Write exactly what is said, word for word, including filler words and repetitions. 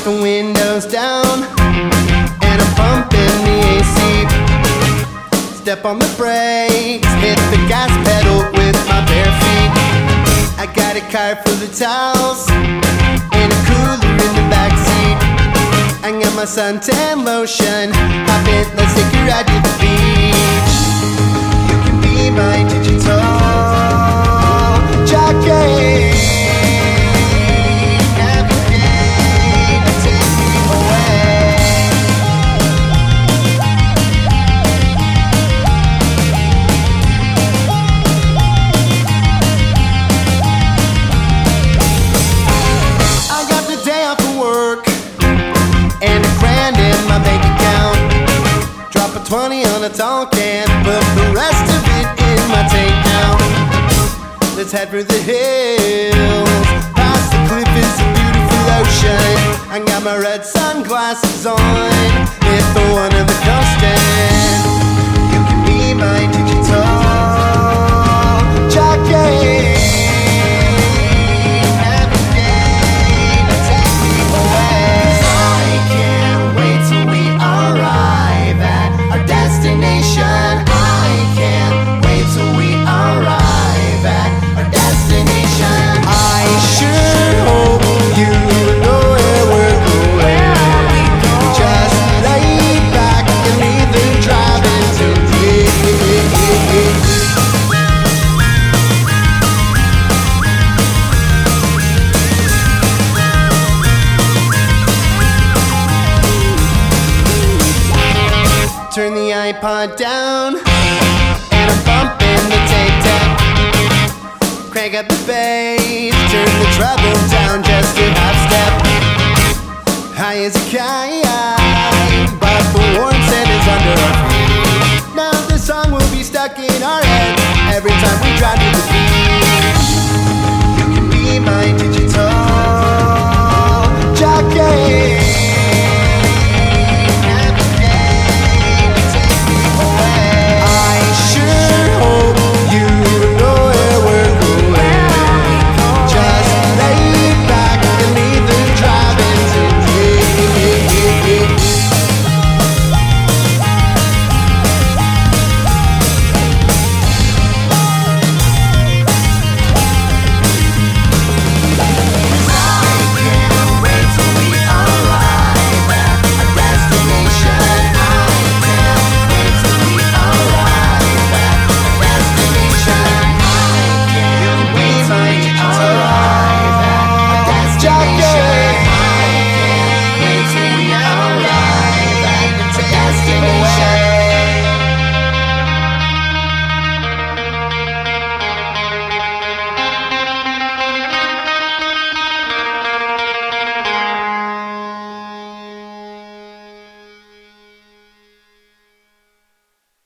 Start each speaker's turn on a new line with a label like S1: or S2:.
S1: the windows down and I'm pumping the A C. Step on the brakes, hit the gas pedal with my bare feet. I got a card for the towels and a cooler in the backseat. I got my suntan lotion, hop it, let's take a ride to the beach. You can be my digital jockey. twenty on a tall can, put the rest of it in my tank now. Let's head for the hills, past the cliff is a beautiful ocean. I got my red sunglasses on, hit the one of the coasting. You can be my digital jockey. Turn the iPod down and I'm bumping the tape deck. Crank up the bass, turn the treble down just a half step. High as a kite, but the warmth is under our feet. Now the song will be stuck in our heads every time we drive to the beach. You can be my digital jockey.